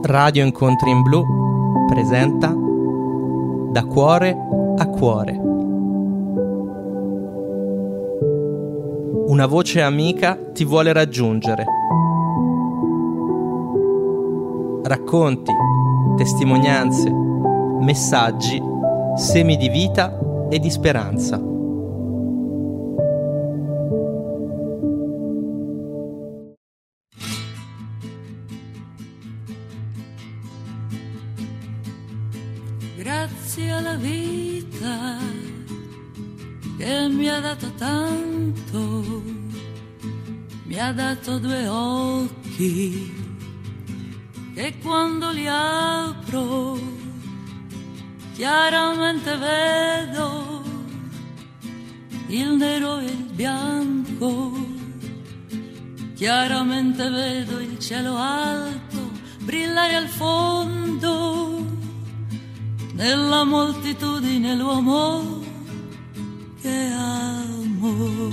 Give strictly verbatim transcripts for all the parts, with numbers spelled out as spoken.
Radio Incontri in Blu presenta Da cuore a cuore. Una voce amica ti vuole raggiungere. Racconti, testimonianze, messaggi, semi di vita e di speranza. Grazie alla vita che mi ha dato tanto, mi ha dato due occhi che quando li apro chiaramente vedo il nero e il bianco, chiaramente vedo il cielo alto brillare al fondo. Nella moltitudine l'uomo che amo.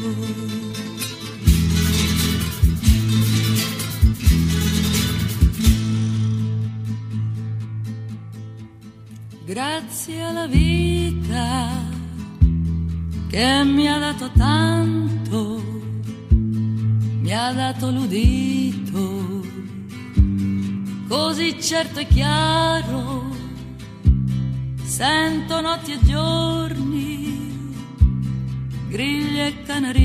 Grazie alla vita che mi ha dato tanto, mi ha dato l'udito così certo e chiaro. Sento notti e giorni, grilli e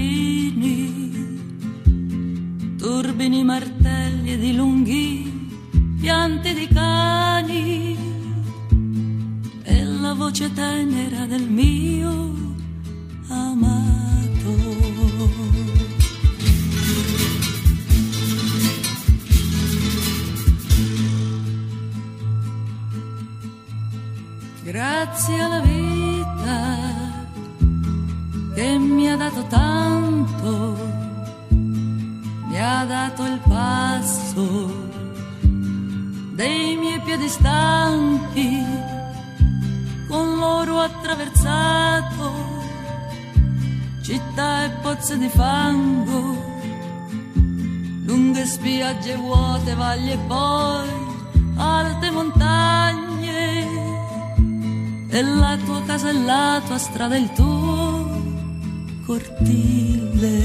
canarini, turbini, martelli ed i lunghi pianti di cani, e la voce tenera del mio amato. Grazie alla vita che mi ha dato tanto, mi ha dato il passo dei miei piedi stanchi, con loro attraversato città e pozze di fango, lunghe spiagge vuote, valli e poi alte montagne. E la tua casa, e la tua strada, il tuo cortile.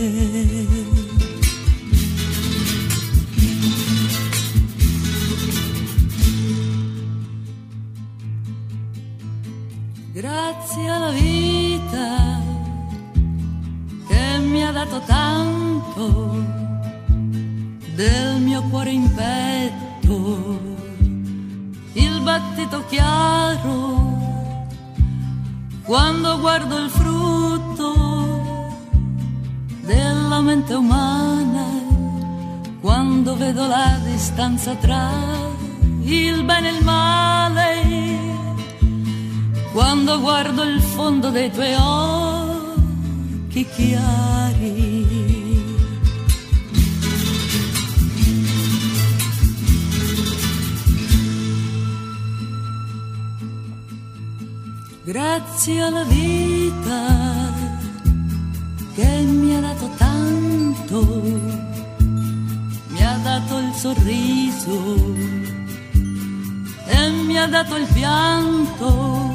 Grazie alla vita che mi ha dato tanto, del mio cuore in petto il battito chiaro. Quando guardo il frutto della mente umana, quando vedo la distanza tra il bene e il male, quando guardo il fondo dei tuoi occhi chiari. Grazie alla vita che mi ha dato tanto, mi ha dato il sorriso e mi ha dato il pianto,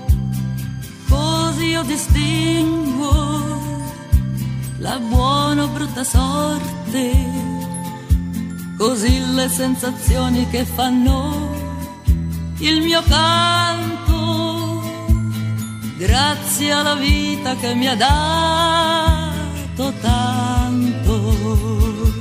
così io distingo la buona o brutta sorte, così le sensazioni che fanno il mio canto. Grazie alla vita che mi ha dato tanto.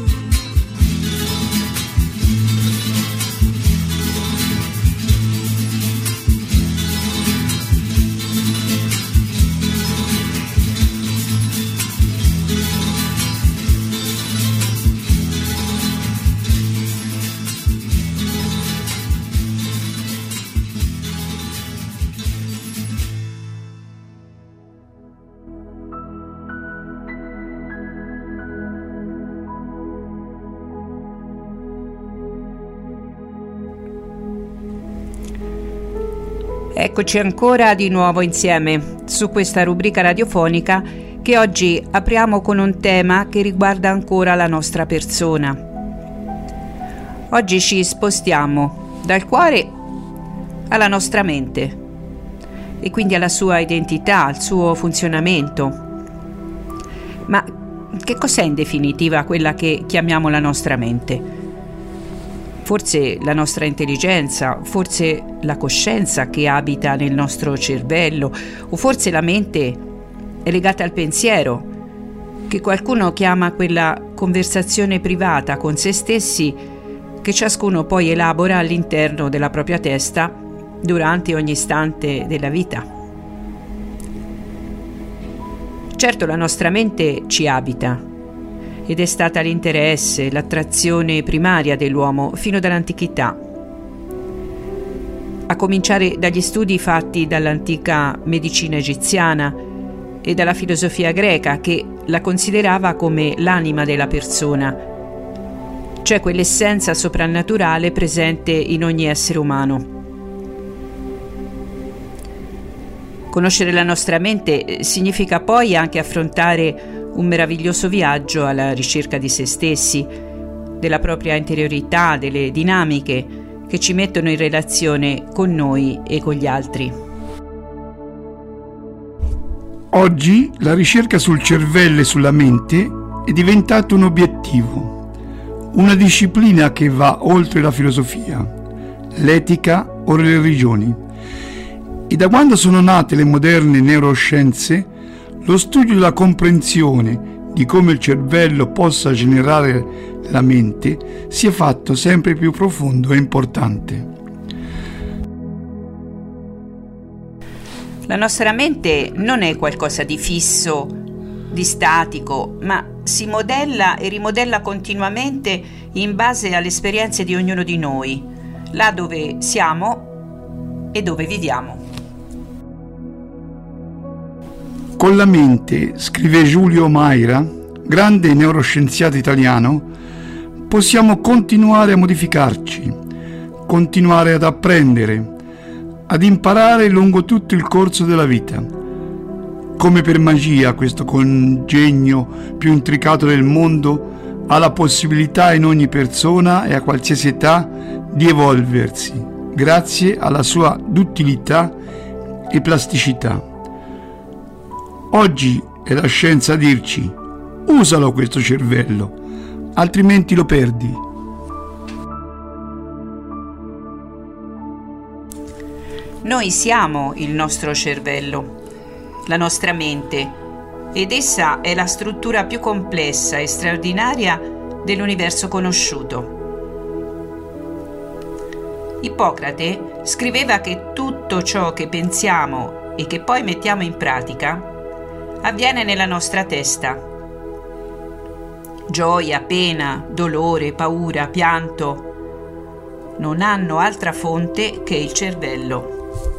Eccoci ancora di nuovo insieme su questa rubrica radiofonica che oggi apriamo con un tema che riguarda ancora la nostra persona. Oggi ci spostiamo dal cuore alla nostra mente e quindi alla sua identità, al suo funzionamento. Ma che cos'è in definitiva quella che chiamiamo la nostra mente? Forse la nostra intelligenza, forse la coscienza che abita nel nostro cervello, o forse la mente è legata al pensiero, che qualcuno chiama quella conversazione privata con se stessi che ciascuno poi elabora all'interno della propria testa durante ogni istante della vita. Certo, la nostra mente ci abita ed è stata l'interesse, l'attrazione primaria dell'uomo fino dall'antichità, a cominciare dagli studi fatti dall'antica medicina egiziana e dalla filosofia greca, che la considerava come l'anima della persona, cioè quell'essenza soprannaturale presente in ogni essere umano. Conoscere la nostra mente significa poi anche affrontare un meraviglioso viaggio alla ricerca di se stessi, della propria interiorità, delle dinamiche che ci mettono in relazione con noi e con gli altri. Oggi la ricerca sul cervello e sulla mente è diventato un obiettivo, una disciplina che va oltre la filosofia, l'etica o le religioni. E da quando sono nate le moderne neuroscienze, lo studio e la comprensione di come il cervello possa generare la mente si è fatto sempre più profondo e importante. La nostra mente non è qualcosa di fisso, di statico, ma si modella e rimodella continuamente in base alle esperienze di ognuno di noi, là dove siamo e dove viviamo. Con la mente, scrive Giulio Maira, grande neuroscienziato italiano, possiamo continuare a modificarci, continuare ad apprendere, ad imparare lungo tutto il corso della vita. Come per magia, questo congegno più intricato del mondo ha la possibilità in ogni persona e a qualsiasi età di evolversi, grazie alla sua duttilità e plasticità. Oggi è la scienza a dirci: usalo questo cervello, altrimenti lo perdi. Noi siamo il nostro cervello, la nostra mente, ed essa è la struttura più complessa e straordinaria dell'universo conosciuto. Ippocrate scriveva che tutto ciò che pensiamo e che poi mettiamo in pratica avviene nella nostra testa. Gioia, pena, dolore, paura, pianto non hanno altra fonte che il cervello.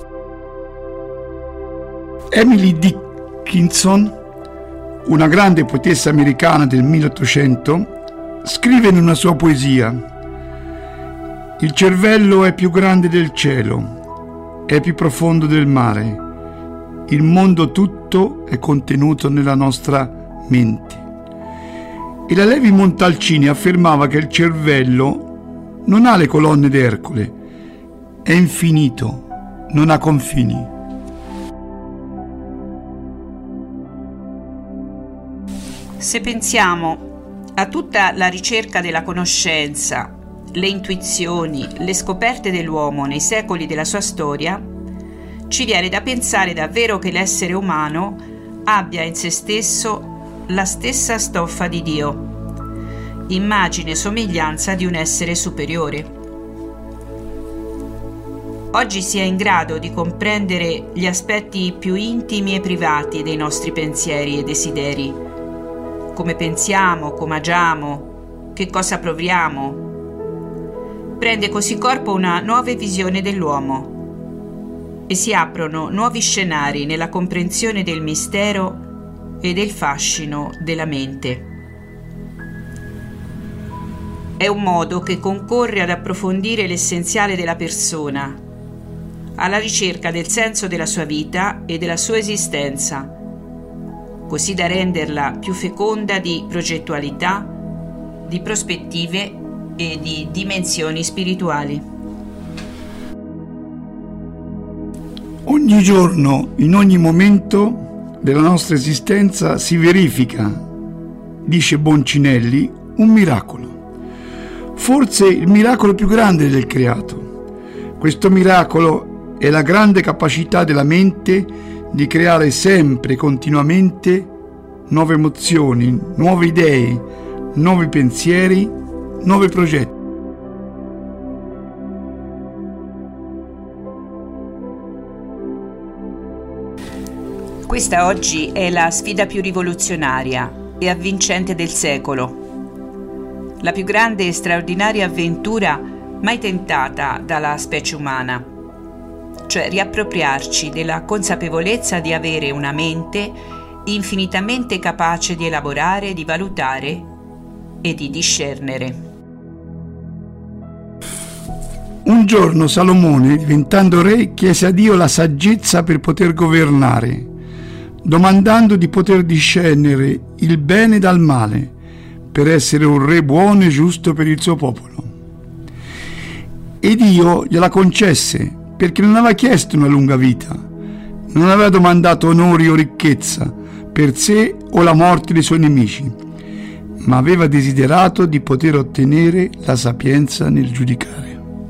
Emily Dickinson, una grande poetessa americana del milleottocento, scrive in una sua poesia: il cervello è più grande del cielo, è più profondo del mare. Il mondo tutto è contenuto nella nostra mente. E la Levi Montalcini affermava che il cervello non ha le colonne d'Ercole, è infinito, non ha confini. Se pensiamo a tutta la ricerca della conoscenza, le intuizioni, le scoperte dell'uomo nei secoli della sua storia, ci viene da pensare davvero che l'essere umano abbia in se stesso la stessa stoffa di Dio, immagine e somiglianza di un essere superiore. Oggi si è in grado di comprendere gli aspetti più intimi e privati dei nostri pensieri e desideri, come pensiamo, come agiamo, che cosa proviamo. Prende così corpo una nuova visione dell'uomo e si aprono nuovi scenari nella comprensione del mistero e del fascino della mente. È un modo che concorre ad approfondire l'essenziale della persona, alla ricerca del senso della sua vita e della sua esistenza, così da renderla più feconda di progettualità, di prospettive e di dimensioni spirituali. Ogni giorno, in ogni momento della nostra esistenza si verifica, dice Boncinelli, un miracolo. Forse il miracolo più grande del creato. Questo miracolo è la grande capacità della mente di creare sempre, continuamente, nuove emozioni, nuove idee, nuovi pensieri, nuovi progetti. Questa oggi è la sfida più rivoluzionaria e avvincente del secolo, la più grande e straordinaria avventura mai tentata dalla specie umana, cioè riappropriarci della consapevolezza di avere una mente infinitamente capace di elaborare, di valutare e di discernere. Un giorno Salomone, diventando re, chiese a Dio la saggezza per poter governare, domandando di poter discernere il bene dal male, per essere un re buono e giusto per il suo popolo. E Dio gliela concesse, perché non aveva chiesto una lunga vita, non aveva domandato onori o ricchezza per sé o la morte dei suoi nemici, ma aveva desiderato di poter ottenere la sapienza nel giudicare.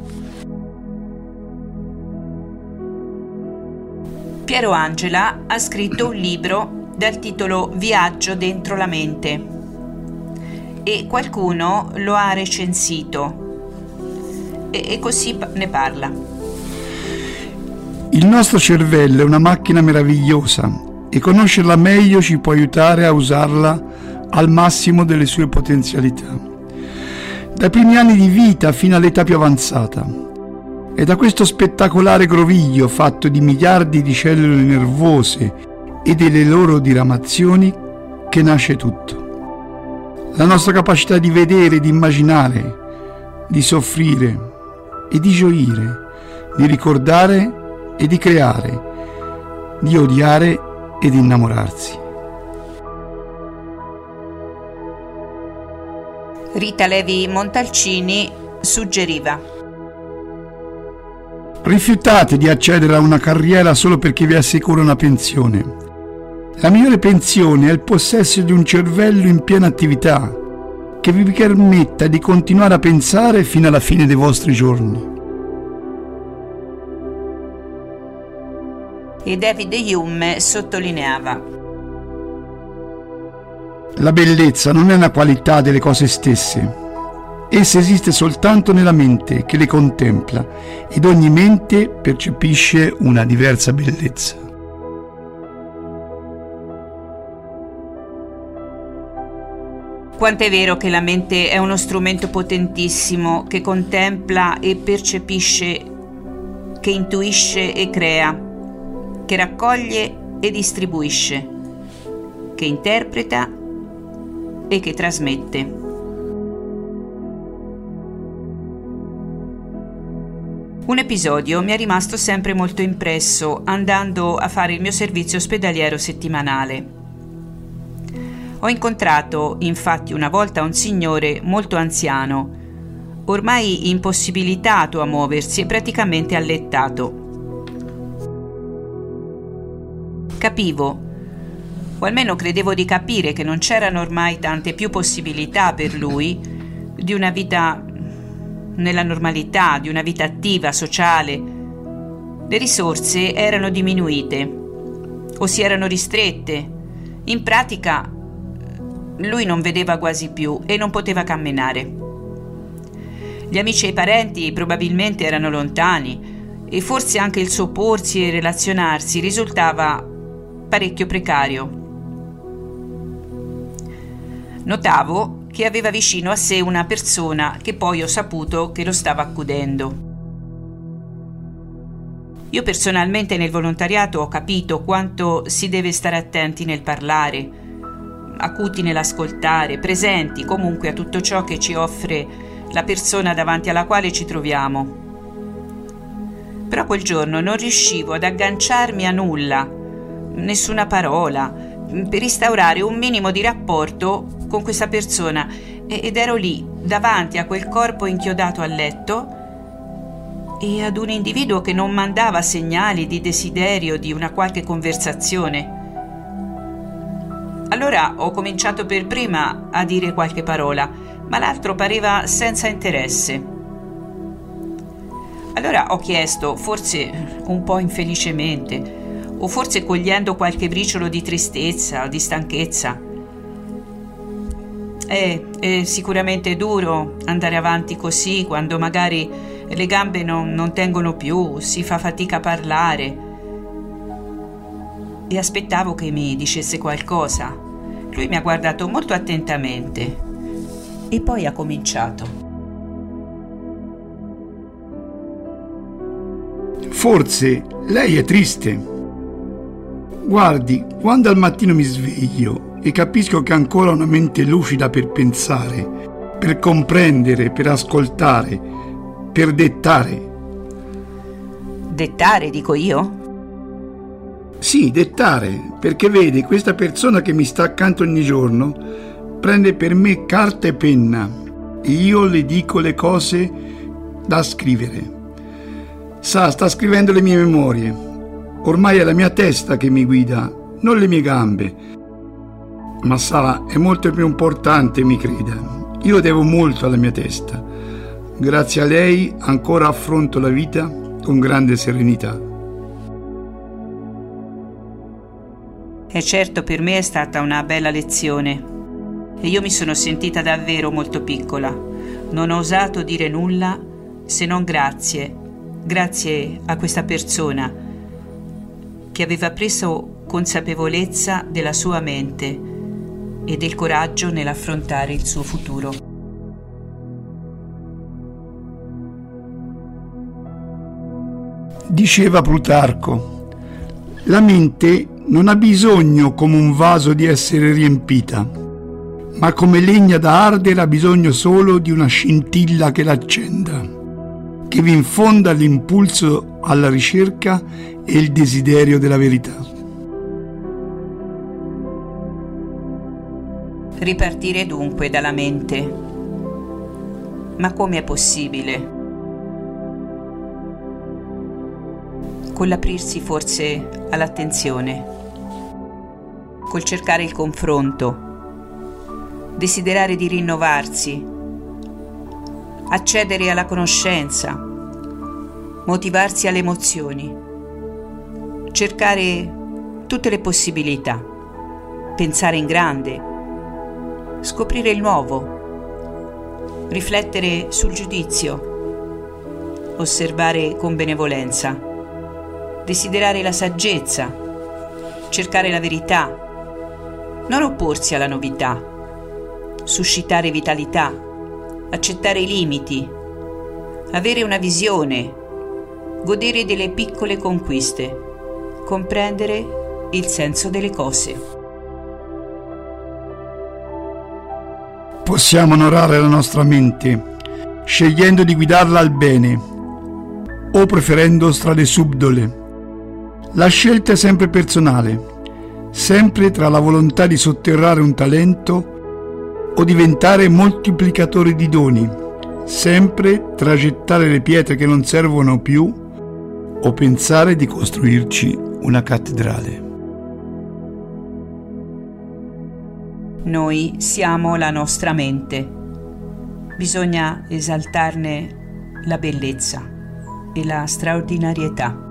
Piero Angela ha scritto un libro dal titolo Viaggio dentro la mente e qualcuno lo ha recensito e, e così ne parla. Il nostro cervello è una macchina meravigliosa e conoscerla meglio ci può aiutare a usarla al massimo delle sue potenzialità, dai primi anni di vita fino all'età più avanzata. È da questo spettacolare groviglio fatto di miliardi di cellule nervose e delle loro diramazioni che nasce tutto. La nostra capacità di vedere, di immaginare, di soffrire e di gioire, di ricordare e di creare, di odiare e di innamorarsi. Rita Levi Montalcini suggeriva: rifiutate di accedere a una carriera solo perché vi assicura una pensione. La migliore pensione è il possesso di un cervello in piena attività che vi permetta di continuare a pensare fino alla fine dei vostri giorni. E David Hume sottolineava: la bellezza non è una qualità delle cose stesse. Essa esiste soltanto nella mente che le contempla ed ogni mente percepisce una diversa bellezza. Quanto è vero che la mente è uno strumento potentissimo che contempla e percepisce, che intuisce e crea, che raccoglie e distribuisce, che interpreta e che trasmette. Un episodio mi è rimasto sempre molto impresso andando a fare il mio servizio ospedaliero settimanale. Ho incontrato infatti una volta un signore molto anziano, ormai impossibilitato a muoversi e praticamente allettato. Capivo, o almeno credevo di capire, che non c'erano ormai tante più possibilità per lui di una vita nella normalità, di una vita attiva, sociale. Le risorse erano diminuite o si erano ristrette. In pratica lui non vedeva quasi più e non poteva camminare. Gli amici e i parenti probabilmente erano lontani e forse anche il suo porsi e relazionarsi risultava parecchio precario. Notavo che aveva vicino a sé una persona che poi ho saputo che lo stava accudendo. Io personalmente nel volontariato ho capito quanto si deve stare attenti nel parlare, acuti nell'ascoltare, presenti comunque a tutto ciò che ci offre la persona davanti alla quale ci troviamo. Però quel giorno non riuscivo ad agganciarmi a nulla, nessuna parola, per instaurare un minimo di rapporto con questa persona, ed ero lì davanti a quel corpo inchiodato al letto e ad un individuo che non mandava segnali di desiderio di una qualche conversazione. Allora ho cominciato per prima a dire qualche parola, ma l'altro pareva senza interesse. Allora ho chiesto, forse un po' infelicemente, o forse cogliendo qualche briciolo di tristezza o di stanchezza: è, è sicuramente duro andare avanti così quando magari le gambe non, non tengono più, si fa fatica a parlare. E aspettavo che mi dicesse qualcosa. Lui mi ha guardato molto attentamente e poi ha cominciato. Forse lei è triste. Guardi, quando al mattino mi sveglio e capisco che ho ancora una mente lucida per pensare, per comprendere, per ascoltare, per dettare. Dettare, dico io? Sì, dettare, perché vede, questa persona che mi sta accanto ogni giorno prende per me carta e penna e io le dico le cose da scrivere. Sa, sta scrivendo le mie memorie. Ormai è la mia testa che mi guida, non le mie gambe. Ma sa, è molto più importante, mi creda. Io devo molto alla mia testa. Grazie a lei ancora affronto la vita con grande serenità. E certo, per me è stata una bella lezione e io mi sono sentita davvero molto piccola. Non ho osato dire nulla se non grazie, grazie a questa persona che aveva preso consapevolezza della sua mente e del coraggio nell'affrontare il suo futuro. Diceva Plutarco, la mente non ha bisogno come un vaso di essere riempita, ma come legna da ardere ha bisogno solo di una scintilla che l'accenda, che vi infonda l'impulso alla ricerca e il desiderio della verità. Ripartire dunque dalla mente. Ma come è possibile? Con l'aprirsi forse all'attenzione, col cercare il confronto, desiderare di rinnovarsi, accedere alla conoscenza, motivarsi alle emozioni, cercare tutte le possibilità, pensare in grande, scoprire il nuovo, riflettere sul giudizio, osservare con benevolenza, desiderare la saggezza, cercare la verità, non opporsi alla novità, suscitare vitalità, accettare i limiti, avere una visione, godere delle piccole conquiste, comprendere il senso delle cose. Possiamo onorare la nostra mente, scegliendo di guidarla al bene o preferendo strade subdole. La scelta è sempre personale, sempre tra la volontà di sotterrare un talento o diventare moltiplicatori di doni, sempre tra gettare le pietre che non servono più o pensare di costruirci una cattedrale. Noi siamo la nostra mente. Bisogna esaltarne la bellezza e la straordinarietà.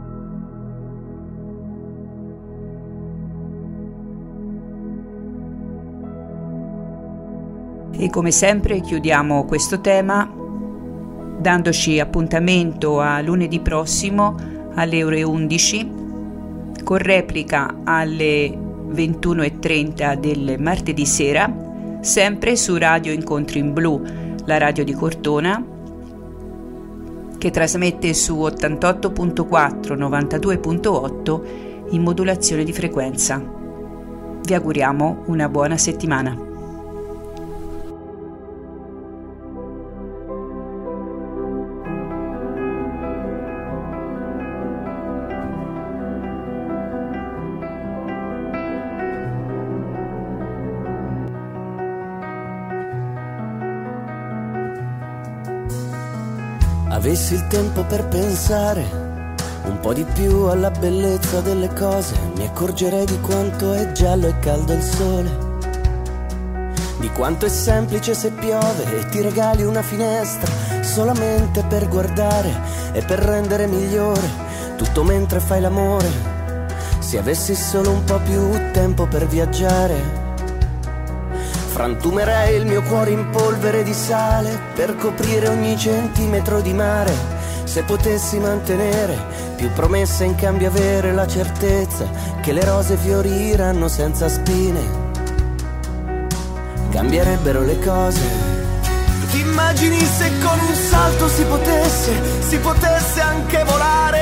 E come sempre chiudiamo questo tema dandoci appuntamento a lunedì prossimo alle ore undici, con replica alle ventuno e trenta del martedì sera, sempre su Radio Incontri in Blu, la radio di Cortona, che trasmette su ottantotto virgola quattro, novantadue virgola otto in modulazione di frequenza. Vi auguriamo una buona settimana. avessi il tempo per pensare un po' di più alla bellezza delle cose, mi accorgerei di quanto è giallo e caldo il sole, di quanto è semplice se piove e ti regali una finestra solamente per guardare e per rendere migliore tutto mentre fai l'amore. Se avessi solo un po' più tempo per viaggiare, frantumerei il mio cuore in polvere di sale per coprire ogni centimetro di mare. Se potessi mantenere più promesse in cambio avere la certezza che le rose fioriranno senza spine, cambierebbero le cose. Ti immagini se con un salto si potesse, si potesse anche volare,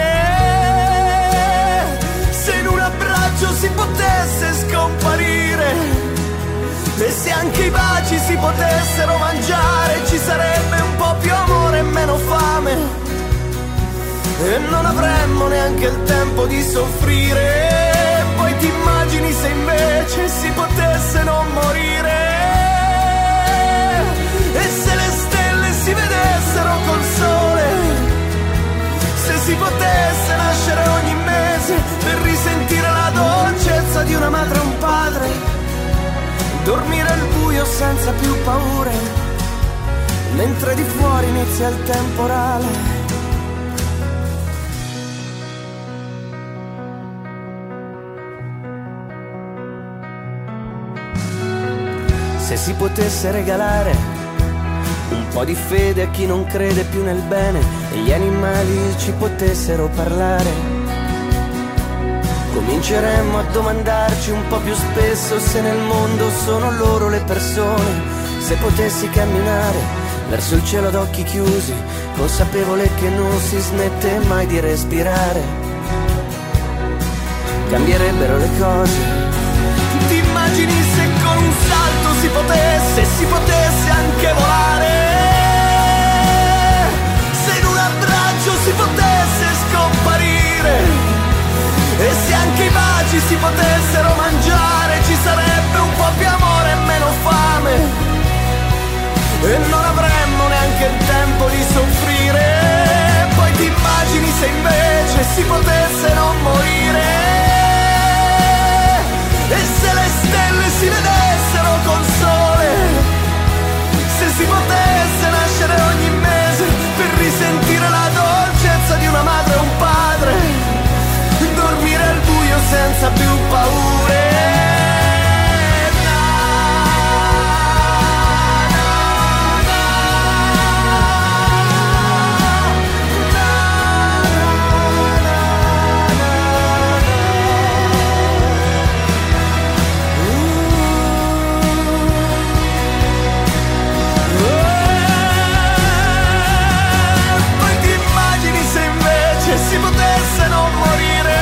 se in un abbraccio si potesse scomparire, e se anche i baci si potessero mangiare, ci sarebbe un po' più amore e meno fame, e non avremmo neanche il tempo di soffrire. Poi ti immagini se invece si potesse non morire, e se le stelle si vedessero col sole, se si potesse nascere ogni mese per risentire la dolcezza di una madre e un padre, dormire al buio senza più paure, mentre di fuori inizia il temporale. Se si potesse regalare un po' di fede a chi non crede più nel bene e gli animali ci potessero parlare, cominceremmo a domandarci un po' più spesso se nel mondo sono loro le persone. Se potessi camminare verso il cielo ad occhi chiusi, consapevole che non si smette mai di respirare, cambierebbero le cose. Ti immagini se con un salto si potesse, si potesse anche volare, se in un abbraccio si potesse scomparire, e se anche i baci si potessero mangiare, ci sarebbe un po' più amore e meno fame, e non avremmo neanche il tempo di soffrire. Poi ti immagini se invece si potesse non morire, e se le stelle si vedessero col sole, se si potesse nascere ogni mese per risentire la dolcezza di una madre e un padre, dormire al buio senza più paure. Si potesse non morire,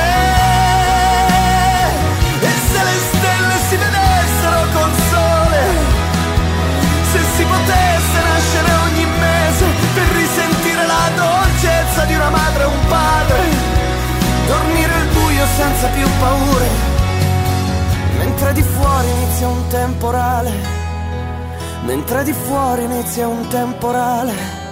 e se le stelle si vedessero col sole, se si potesse nascere ogni mese per risentire la dolcezza di una madre e un padre, dormire al buio senza più paure, mentre di fuori inizia un temporale, mentre di fuori inizia un temporale.